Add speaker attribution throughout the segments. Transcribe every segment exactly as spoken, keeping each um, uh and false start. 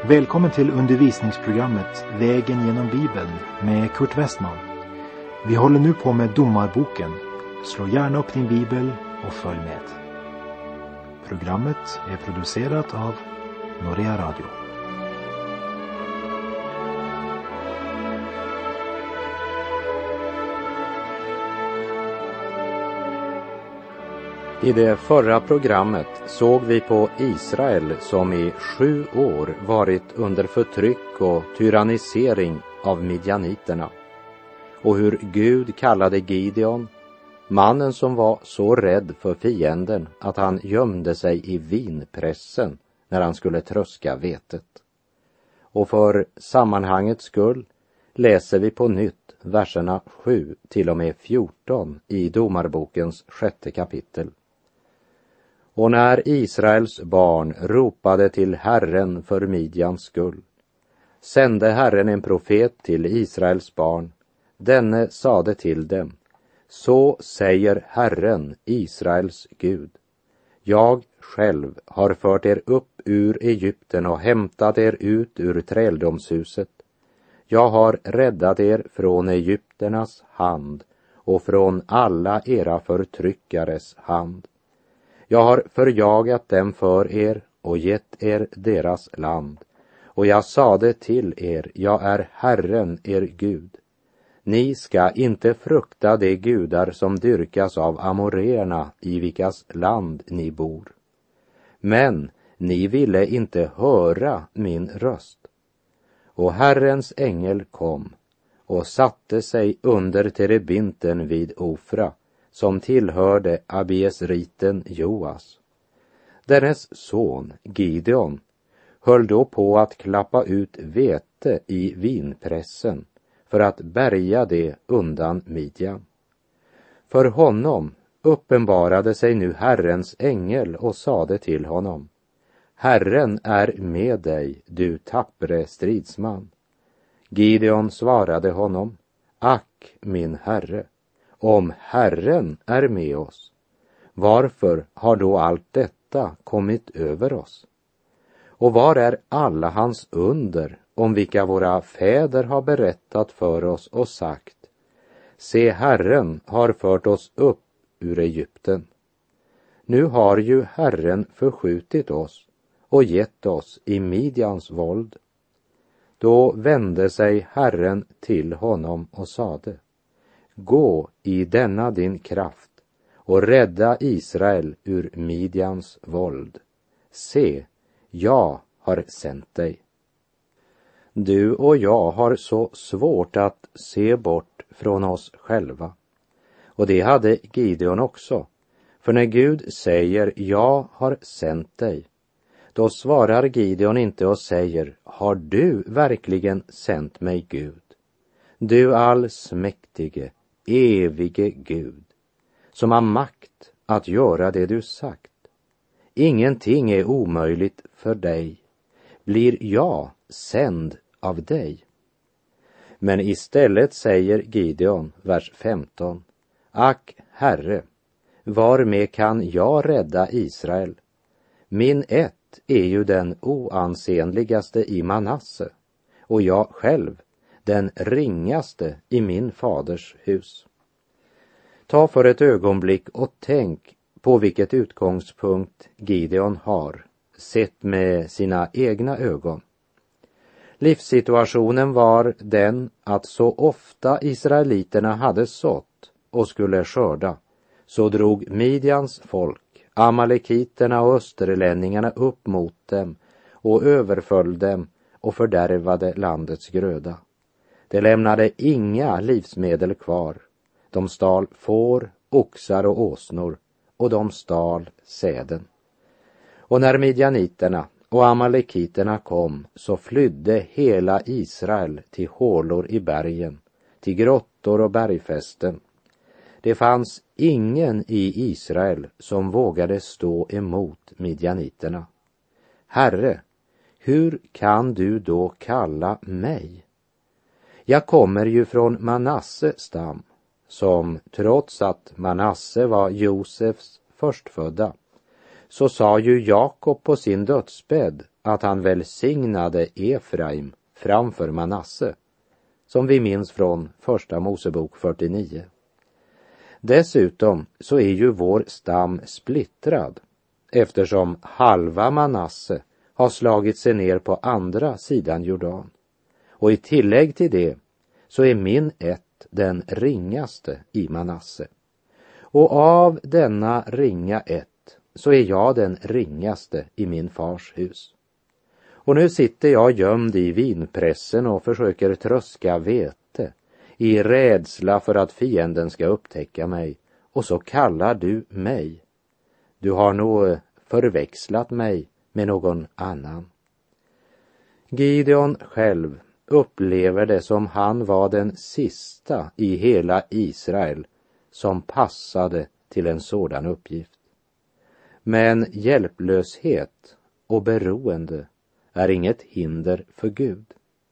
Speaker 1: Välkommen till undervisningsprogrammet Vägen genom Bibeln med Kurt Westman. Vi håller nu på med Domarboken. Slå gärna upp din bibel och följ med. Programmet är producerat av Norea Radio.
Speaker 2: I det förra programmet såg vi på Israel som i sju år varit under förtryck och tyrannisering av midjaniterna, och hur Gud kallade Gideon, mannen som var så rädd för fienden att han gömde sig i vinpressen när han skulle tröska vetet. Och för sammanhangets skull läser vi på nytt verserna sju till och med fjorton i Domarbokens sjätte kapitel. Och när Israels barn ropade till Herren för Midjans skull, sände Herren en profet till Israels barn. Denne sade till dem: så säger Herren, Israels Gud. Jag själv har fört er upp ur Egypten och hämtat er ut ur träldomshuset. Jag har räddat er från egypternas hand och från alla era förtryckares hand. Jag har förjagat dem för er och gett er deras land. Och jag sade till er, jag är Herren er Gud. Ni ska inte frukta de gudar som dyrkas av amoreerna i vilkas land ni bor. Men ni ville inte höra min röst. Och Herrens ängel kom och satte sig under terebinten vid Ofra, som tillhörde abiesriten Joas. Dennes son Gideon höll då på att klappa ut vete i vinpressen för att bärga det undan Midjan. För honom uppenbarade sig nu Herrens ängel och sade till honom: Herren är med dig, du tappre stridsman. Gideon svarade honom: ack, min herre, om Herren är med oss, varför har då allt detta kommit över oss? Och var är alla hans under, om vilka våra fäder har berättat för oss och sagt: se, Herren har fört oss upp ur Egypten. Nu har ju Herren förskjutit oss och gett oss i Midjans våld. Då vände sig Herren till honom och sade: gå i denna din kraft och rädda Israel ur Midjans våld. Se, jag har sänt dig. Du och jag har så svårt att se bort från oss själva. Och det hade Gideon också. För när Gud säger, jag har sänt dig, då svarar Gideon inte och säger, har du verkligen sänt mig, Gud? Du allsmäktige, evige Gud, som har makt att göra det du sagt. Ingenting är omöjligt för dig. Blir jag sänd av dig? Men istället säger Gideon, vers femton, ack, Herre, varmed kan jag rädda Israel? Min ett är ju den oansenligaste i Manasse, och jag själv den ringaste i min faders hus. Ta för ett ögonblick och tänk på vilket utgångspunkt Gideon har, sett med sina egna ögon. Livssituationen var den att så ofta israeliterna hade sått och skulle skörda, så drog Midjans folk, amalekiterna och österlänningarna upp mot dem och överföll dem och fördärvade landets gröda. De lämnade inga livsmedel kvar. De stal får, oxar och åsnor, och de stal säden. Och när midjaniterna och amalekiterna kom, så flydde hela Israel till hålor i bergen, till grottor och bergfästen. Det fanns ingen i Israel som vågade stå emot midjaniterna. Herre, hur kan du då kalla mig? Jag kommer ju från Manasse stam, som trots att Manasse var Josefs förstfödda, så sa ju Jakob på sin dödsbädd att han välsignade Efraim framför Manasse, som vi minns från första Mosebok fyrtionio. Dessutom så är ju vår stam splittrad, eftersom halva Manasse har slagit sig ner på andra sidan Jordan. Och i tillägg till det så är min ett den ringaste i Manasse. Och av denna ringa ett så är jag den ringaste i min fars hus. Och nu sitter jag gömd i vinpressen och försöker tröska vete i rädsla för att fienden ska upptäcka mig. Och så kallar du mig. Du har nog förväxlat mig med någon annan. Gideon själv upplever det som han var den sista i hela Israel som passade till en sådan uppgift. Men hjälplöshet och beroende är inget hinder för Gud.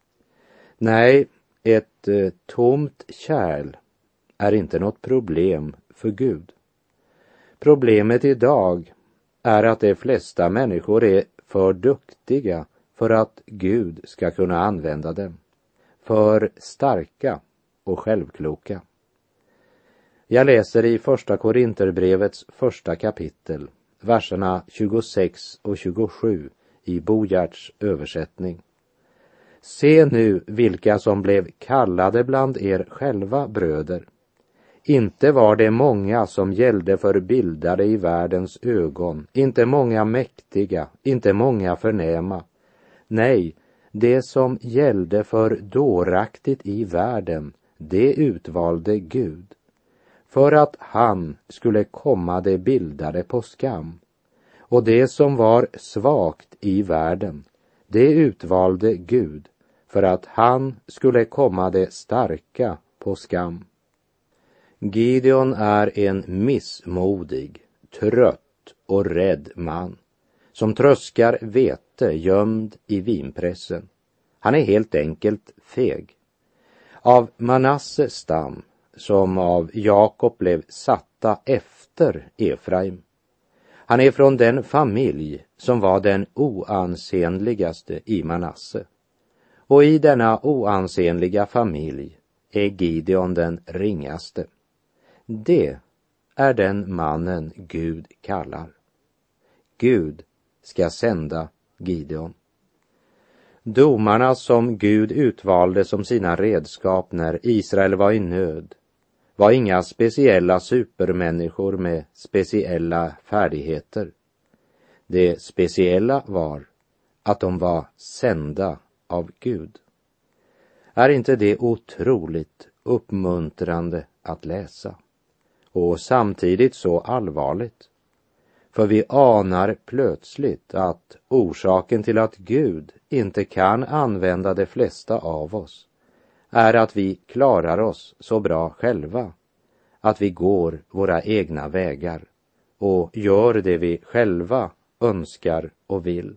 Speaker 2: Nej, ett eh, tomt kärl är inte något problem för Gud. Problemet idag är att de flesta människor är för duktiga för att Gud ska kunna använda dem, för starka och självkloka. Jag läser i första Korinterbrevets första kapitel, verserna tjugosex och tjugosju i Bo Giertz översättning. Se nu vilka som blev kallade bland er själva, bröder. Inte var det många som gällde för bildade i världens ögon, inte många mäktiga, inte många förnäma. Nej, det som gällde för dåraktigt i världen, det utvalde Gud, för att han skulle komma det bildade på skam. Och det som var svagt i världen, det utvalde Gud, för att han skulle komma det starka på skam. Gideon är en missmodig, trött och rädd man som tröskar vete gömd i vinpressen. Han är helt enkelt feg. Av Manasse stam, som av Jakob blev satta efter Efraim. Han är från den familj som var den oansenligaste i Manasse. Och i denna oansenliga familj är Gideon den ringaste. Det är den mannen Gud kallar. Gud ska sända Gideon. Domarna som Gud utvalde som sina redskap när Israel var i nöd var inga speciella supermänniskor med speciella färdigheter. Det speciella var att de var sända av Gud. Är inte det otroligt uppmuntrande att läsa? Och samtidigt så allvarligt. För vi anar plötsligt att orsaken till att Gud inte kan använda de flesta av oss är att vi klarar oss så bra själva, att vi går våra egna vägar och gör det vi själva önskar och vill.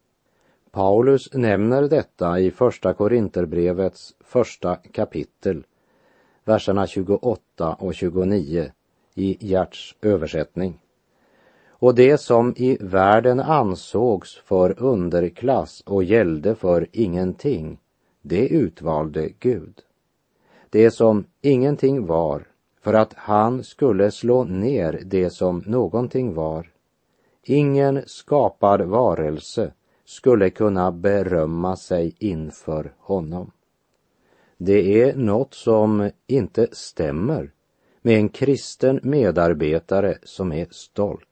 Speaker 2: Paulus nämner detta i första Korinterbrevets första kapitel, verserna tjugoåtta och tjugonio i Giertz översättning. Och det som i världen ansågs för underklass och gällde för ingenting, det utvalde Gud. Det som ingenting var, för att han skulle slå ner det som någonting var. Ingen skapad varelse skulle kunna berömma sig inför honom. Det är något som inte stämmer med en kristen medarbetare som är stolt.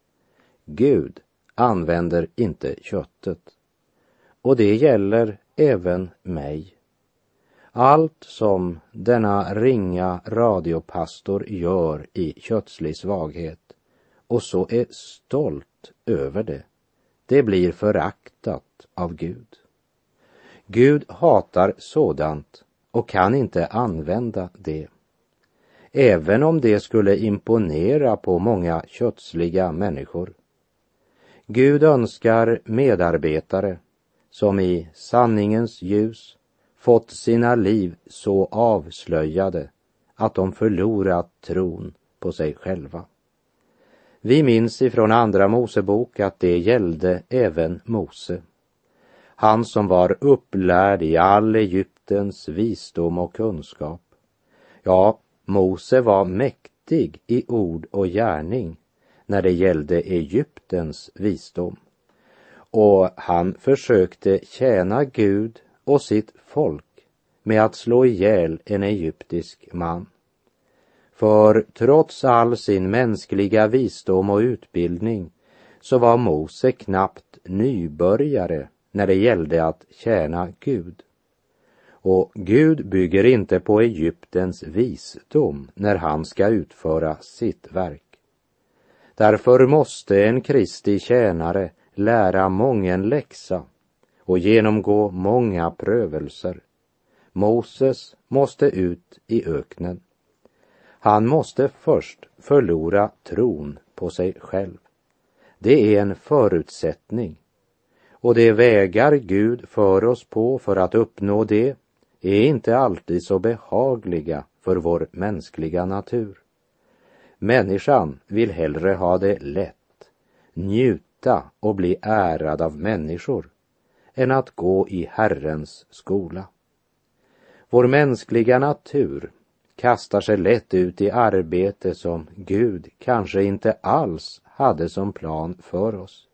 Speaker 2: Gud använder inte köttet. Och det gäller även mig. Allt som denna ringa radiopastor gör i kötslig svaghet och så är stolt över det, det blir föraktat av Gud. Gud hatar sådant och kan inte använda det. Även om det skulle imponera på många kötsliga människor. Gud önskar medarbetare som i sanningens ljus fått sina liv så avslöjade att de förlorat tron på sig själva. Vi minns ifrån andra Mosebok att det gällde även Mose. han som var upplärd i all Egyptens visdom och kunskap. Ja, Mose var mäktig i ord och gärning när det gällde Egyptens visdom. Och han försökte tjäna Gud och sitt folk med att slå ihjäl en egyptisk man. För trots all sin mänskliga visdom och utbildning så var Mose knappt nybörjare när det gällde att tjäna Gud. Och Gud bygger inte på Egyptens visdom när han ska utföra sitt verk. Därför måste en Kristi tjänare lära mången läxa och genomgå många prövelser. Moses måste ut i öknen. Han måste först förlora tron på sig själv. Det är en förutsättning. Och de vägar Gud för oss på för att uppnå det är inte alltid så behagliga för vår mänskliga natur. Människan vill hellre ha det lätt, njuta och bli ärad av människor än att gå i Herrens skola. Vår mänskliga natur kastar sig lätt ut i arbete som Gud kanske inte alls hade som plan för oss.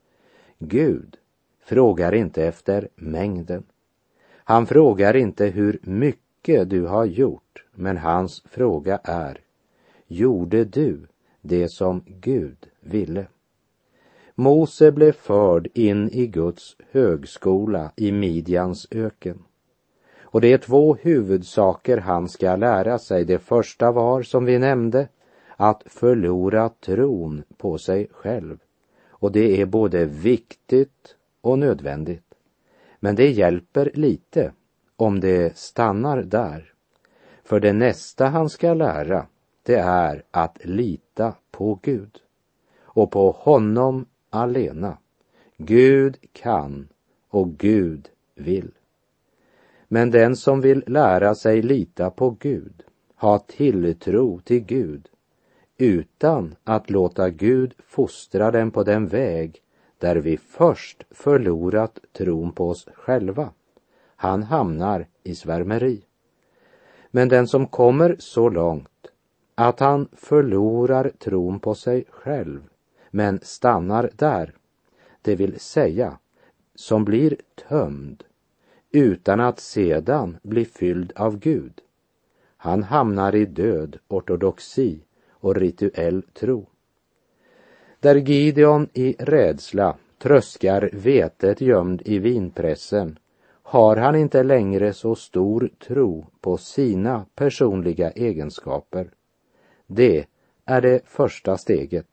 Speaker 2: Gud frågar inte efter mängden. Han frågar inte hur mycket du har gjort, men hans fråga är: gjorde du det som Gud ville? Mose blev förd in i Guds högskola i Midjans öken. Och det är två huvudsaker han ska lära sig. Det första var, som vi nämnde, att förlora tron på sig själv. Och det är både viktigt och nödvändigt. Men det hjälper lite om det stannar där. För det nästa han ska lära, det är att lita på Gud. Och på honom alena. Gud kan och Gud vill. Men den som vill lära sig lita på Gud, ha tilltro till Gud, utan att låta Gud fostra den på den väg där vi först förlorat tron på oss själva, han hamnar i svärmeri. Men den som kommer så långt att han förlorar tron på sig själv, men stannar där, det vill säga, som blir tömd, utan att sedan bli fylld av Gud, han hamnar i död ortodoxi och rituell tro. Där Gideon i rädsla tröskar vetet gömd i vinpressen, har han inte längre så stor tro på sina personliga egenskaper. Det är det första steget.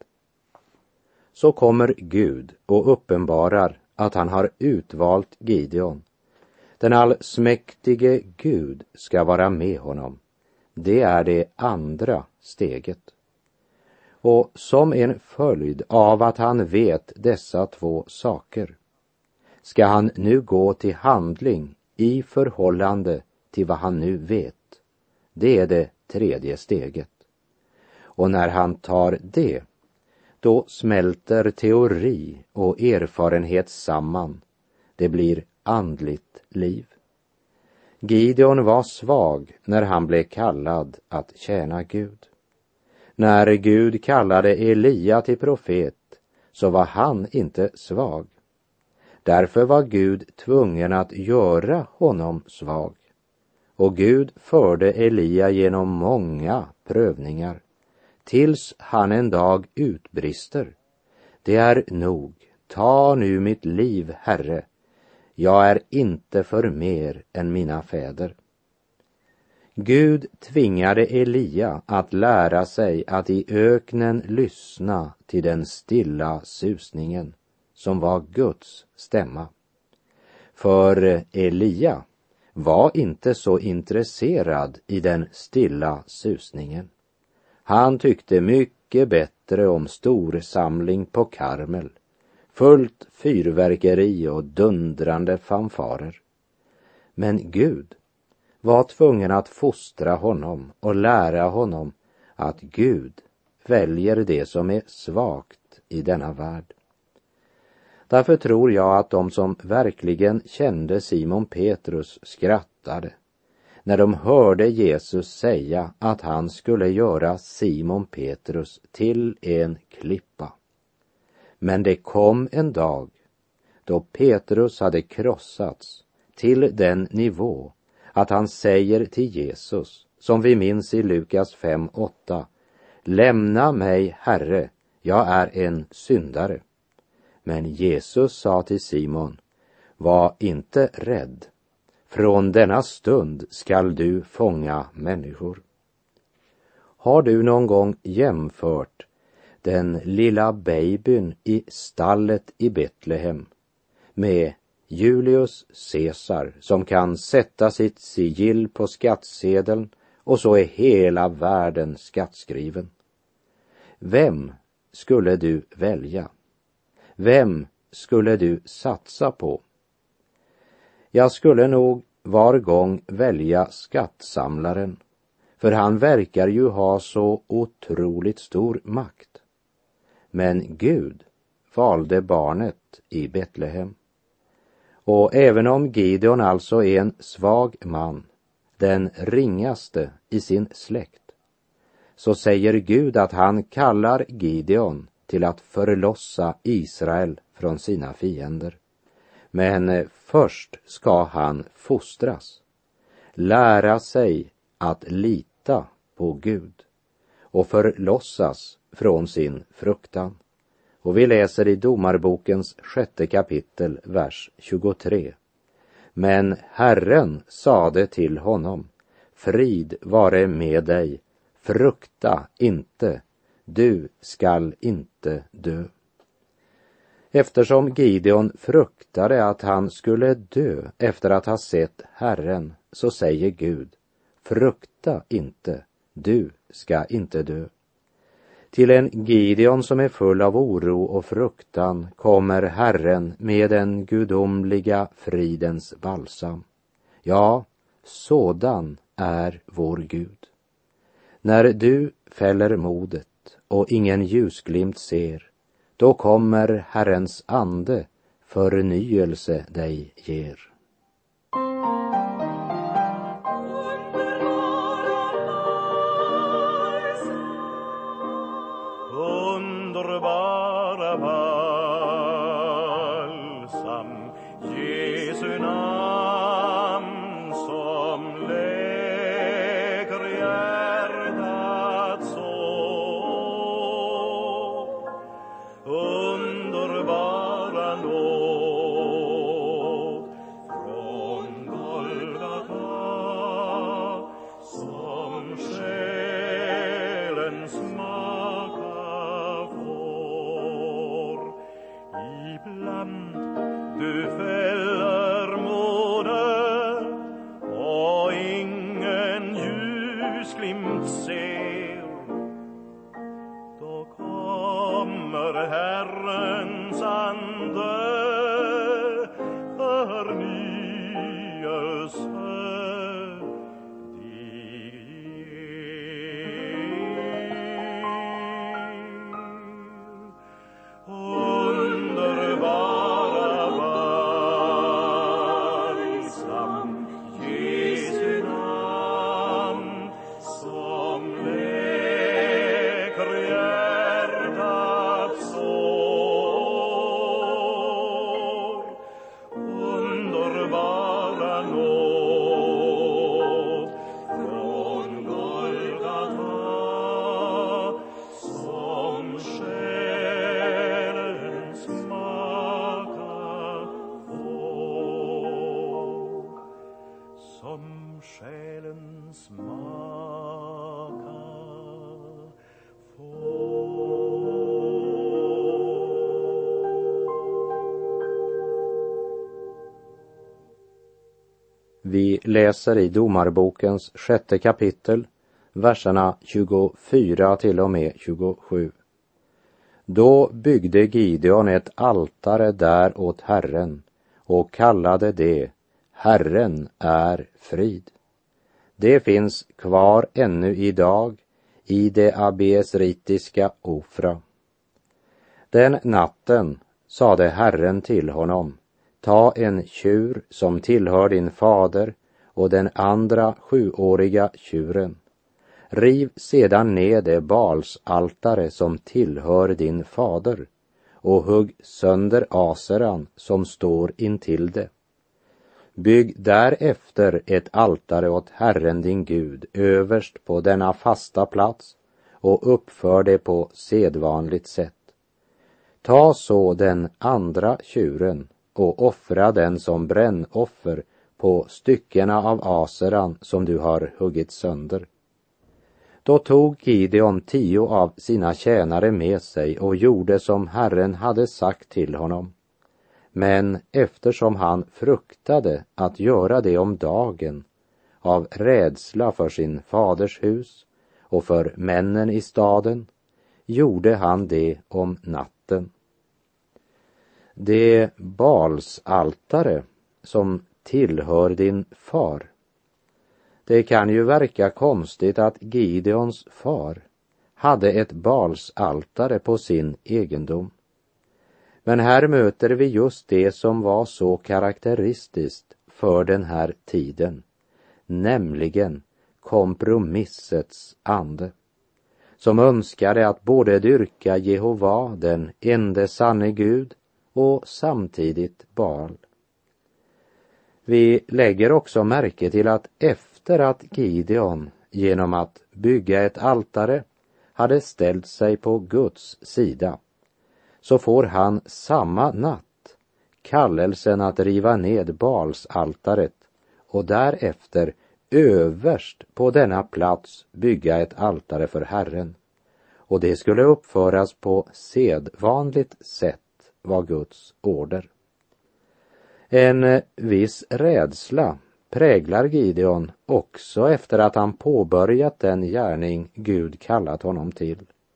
Speaker 2: Så kommer Gud och uppenbarar att han har utvalt Gideon. Den allsmäktige Gud ska vara med honom. Det är det andra steget. Och som en följd av att han vet dessa två saker ska han nu gå till handling i förhållande till vad han nu vet. Det är det tredje steget. Och när han tar det, då smälter teori och erfarenhet samman. Det blir andligt liv. Gideon var svag när han blev kallad att tjäna Gud. När Gud kallade Elia till profet så var han inte svag. Därför var Gud tvungen att göra honom svag. Och Gud förde Elia genom många prövningar tills han en dag utbrister: det är nog, ta nu mitt liv, Herre. Jag är inte för mer än mina fäder. Gud tvingade Elia att lära sig att i öknen lyssna till den stilla susningen som var Guds stämma. För Elia var inte så intresserad i den stilla susningen. Han tyckte mycket bättre om storsamling på Karmel, fullt fyrverkeri och dundrande fanfarer. Men Gud var tvungen att fostra honom och lära honom att Gud väljer det som är svagt i denna värld. Därför tror jag att de som verkligen kände Simon Petrus skrattade när de hörde Jesus säga att han skulle göra Simon Petrus till en klippa. Men det kom en dag då Petrus hade krossats till den nivå att han säger till Jesus, som vi minns i Lukas fem åtta, lämna mig, Herre, jag är en syndare. Men Jesus sa till Simon, var inte rädd, från denna stund skall du fånga människor. Har du någon gång jämfört den lilla babyn i stallet i Betlehem med Julius Caesar som kan sätta sitt sigill på skattsedeln och så är hela världen skattskriven? Vem skulle du välja? Vem skulle du satsa på? Jag skulle nog var gång välja skattsamlaren, för han verkar ju ha så otroligt stor makt. Men Gud valde barnet i Betlehem. Och även om Gideon alltså är en svag man, den ringaste i sin släkt, så säger Gud att han kallar Gideon till att förlossa Israel från sina fiender. Men först ska han fostras, lära sig att lita på Gud och förlossas från sin fruktan. Och vi läser i Domarbokens sjätte kapitel, vers tjugotre. Men Herren sade till honom, frid vare med dig, frukta inte, du skall inte dö. Eftersom Gideon fruktade att han skulle dö efter att ha sett Herren, så säger Gud, frukta inte, du ska inte dö. Till en Gideon som är full av oro och fruktan kommer Herren med den gudomliga fridens balsam. Ja, sådan är vår Gud. När du fäller modet och ingen ljusglimt ser, då kommer Herrens ande förnyelse dig ger.
Speaker 3: Underbara balsam, Jesu namn som läker hjärtat sår. Underbara nåd från Golgata som själen smakar får. Ibland du fäller modet och ingen ljusglimt ser, då kommer Herrens ande förnyelse dig ger. Underbara balsam, Jesu namn som läker hjärtat sår. Underbara nåd från Golgata som själen smakar får. Som själen smakar får.
Speaker 2: Vi läser i Domarbokens sjätte kapitel, verserna tjugofyra till och med tjugosju. Då byggde Gideon ett altare där åt Herren och kallade det Herren är frid. Det finns kvar ännu idag i det abiesritiska Ofra. Den natten sade Herren till honom: ta en tjur som tillhör din fader och den andra sjuåriga tjuren. Riv sedan ner det Baalsaltare som tillhör din fader och hugg sönder aseran som står intill det. Bygg därefter ett altare åt Herren din Gud överst på denna fasta plats och uppför det på sedvanligt sätt. Ta så den andra tjuren och offra den som brännoffer på styckena av aseran som du har huggit sönder. Då tog Gideon tio av sina tjänare med sig och gjorde som Herren hade sagt till honom. Men eftersom han fruktade att göra det om dagen, av rädsla för sin faders hus och för männen i staden, gjorde han det om natten. Det Baalsaltare som tillhör din far. Det kan ju verka konstigt att Gideons far hade ett Baalsaltare på sin egendom. Men här möter vi just det som var så karaktäristiskt för den här tiden, nämligen kompromissets ande, som önskade att både dyrka Jehova, den ende sanne Gud, och samtidigt Baal. Vi lägger också märke till att efter att Gideon genom att bygga ett altare hade ställt sig på Guds sida, så får han samma natt kallelsen att riva ned Baalsaltaret och därefter överst på denna plats bygga ett altare för Herren. Och det skulle uppföras på sedvanligt sätt, var Guds order. En viss rädsla präglar Gideon också efter att han påbörjat den gärning Gud kallat honom till.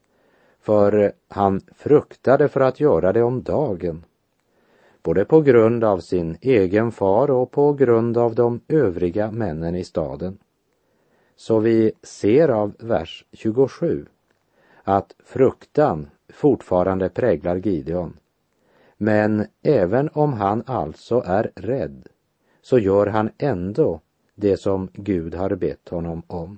Speaker 2: För han fruktade för att göra det om dagen, både på grund av sin egen far och på grund av de övriga männen i staden. Så vi ser av vers tjugosju att fruktan fortfarande präglar Gideon. Men även om han alltså är rädd, så gör han ändå det som Gud har bett honom om.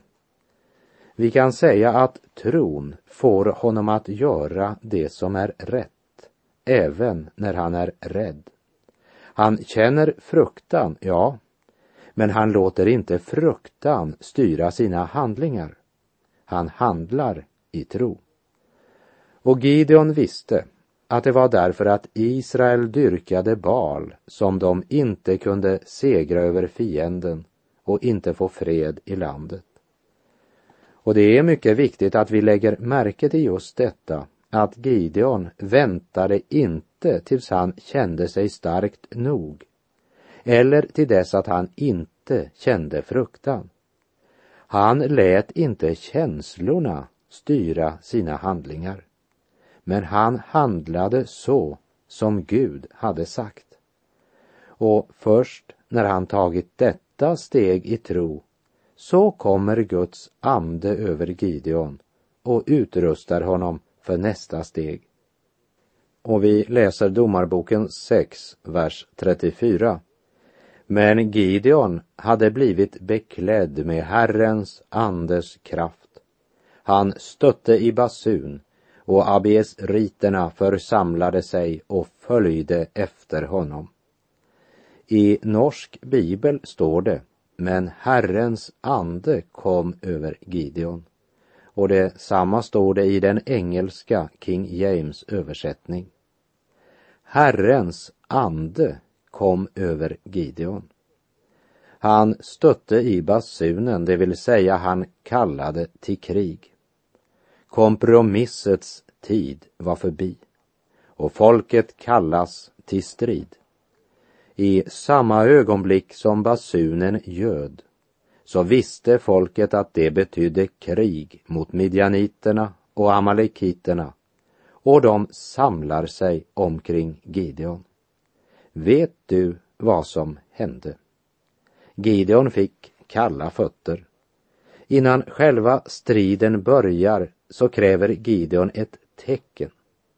Speaker 2: Vi kan säga att tron får honom att göra det som är rätt, även när han är rädd. Han känner fruktan, ja, men han låter inte fruktan styra sina handlingar. Han handlar i tro. Och Gideon visste att det var därför att Israel dyrkade Baal som de inte kunde segra över fienden och inte få fred i landet. Och det är mycket viktigt att vi lägger märke till just detta, att Gideon väntade inte tills han kände sig starkt nog, eller till dess att han inte kände fruktan. Han lät inte känslorna styra sina handlingar, men han handlade så som Gud hade sagt. Och först när han tagit detta steg i tro, så kommer Guds ande över Gideon och utrustar honom för nästa steg. Och vi läser Domarboken sex, vers trettiofyra. Men Gideon hade blivit beklädd med Herrens andes kraft. Han stötte i basun, och abiesriterna församlade sig och följde efter honom. I norsk bibel står det: men Herrens ande kom över Gideon. Och det samma står det i den engelska King James översättning. Herrens ande kom över Gideon. Han stötte i basunen, det vill säga han kallade till krig. Kompromissets tid var förbi och folket kallas till strid. I samma ögonblick som basunen ljöd, så visste folket att det betydde krig mot midjaniterna och amalekiterna, och de samlar sig omkring Gideon. Vet du vad som hände? Gideon fick kalla fötter. Innan själva striden börjar så kräver Gideon ett tecken.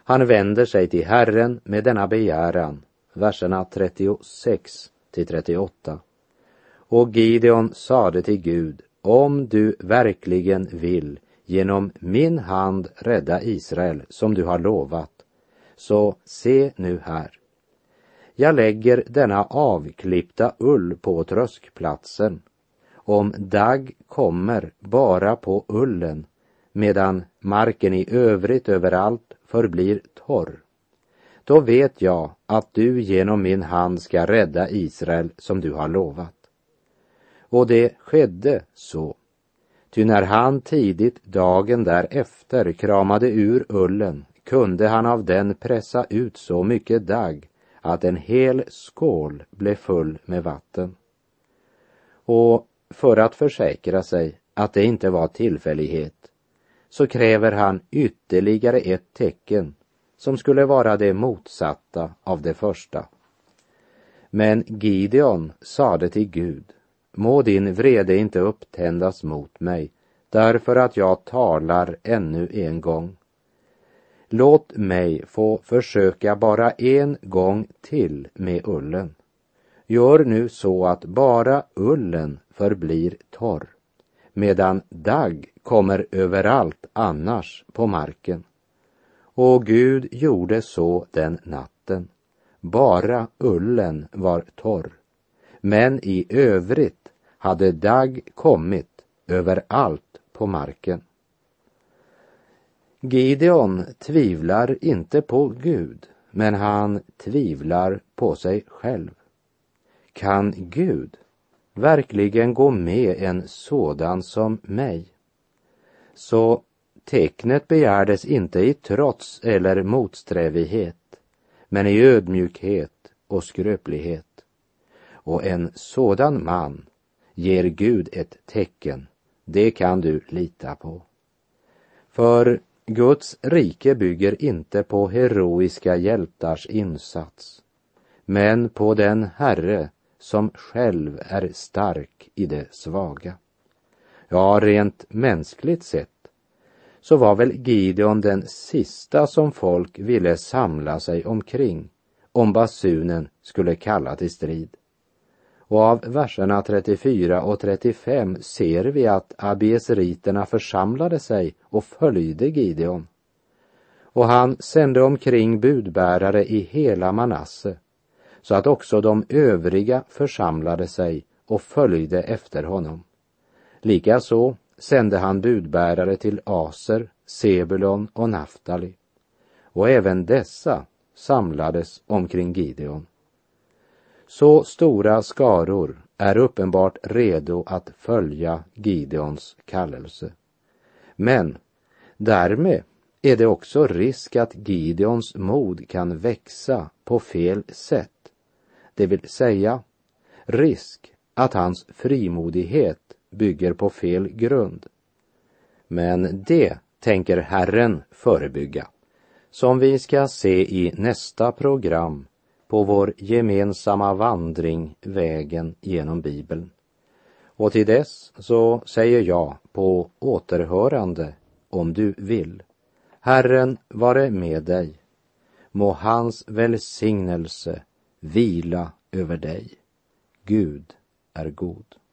Speaker 2: Han vänder sig till Herren med denna begäran, verserna trettiosex till trettioåtta. Och Gideon sade till Gud, om du verkligen vill genom min hand rädda Israel som du har lovat, så se nu här. Jag lägger denna avklippta ull på tröskplatsen. Om dagg kommer bara på ullen, medan marken i övrigt överallt förblir torr, då vet jag att du genom min hand ska rädda Israel som du har lovat. Och det skedde så. Ty när han tidigt dagen därefter kramade ur ullen, kunde han av den pressa ut så mycket dagg att en hel skål blev full med vatten. Och för att försäkra sig att det inte var tillfällighet, så kräver han ytterligare ett tecken som skulle vara det motsatta av det första. Men Gideon sade till Gud, må din vrede inte upptändas mot mig, därför att jag talar ännu en gång. Låt mig få försöka bara en gång till med ullen. Gör nu så att bara ullen förblir torr, medan dagg kommer överallt annars på marken. Och Gud gjorde så den natten. Bara ullen var torr, men i övrigt hade dagg kommit överallt på marken. Gideon tvivlar inte på Gud, men han tvivlar på sig själv. Kan Gud verkligen gå med en sådan som mig? Så tecknet begärdes inte i trots eller motsträvighet, men i ödmjukhet och skröplighet. Och en sådan man ger Gud ett tecken, det kan du lita på. För Guds rike bygger inte på heroiska hjältars insats, men på den Herre som själv är stark i det svaga. Ja, rent mänskligt sett så var väl Gideon den sista som folk ville samla sig omkring om basunen skulle kalla till strid. Och av verserna trettiofyra och trettiofem ser vi att abiesriterna församlade sig och följde Gideon. Och han sände omkring budbärare i hela Manasse, så att också de övriga församlade sig och följde efter honom. Likaså sände han budbärare till Aser, Sebulon och Naftali. Och även dessa samlades omkring Gideon. Så stora skaror är uppenbart redo att följa Gideons kallelse. Men därmed är det också risk att Gideons mod kan växa på fel sätt. Det vill säga risk att hans frimodighet bygger på fel grund. Men det tänker Herren förebygga, som vi ska se i nästa program på vår gemensamma vandring vägen genom Bibeln. Och till dess så säger jag på återhörande om du vill. Herren vare med dig. Må hans välsignelse vila över dig. Gud är god.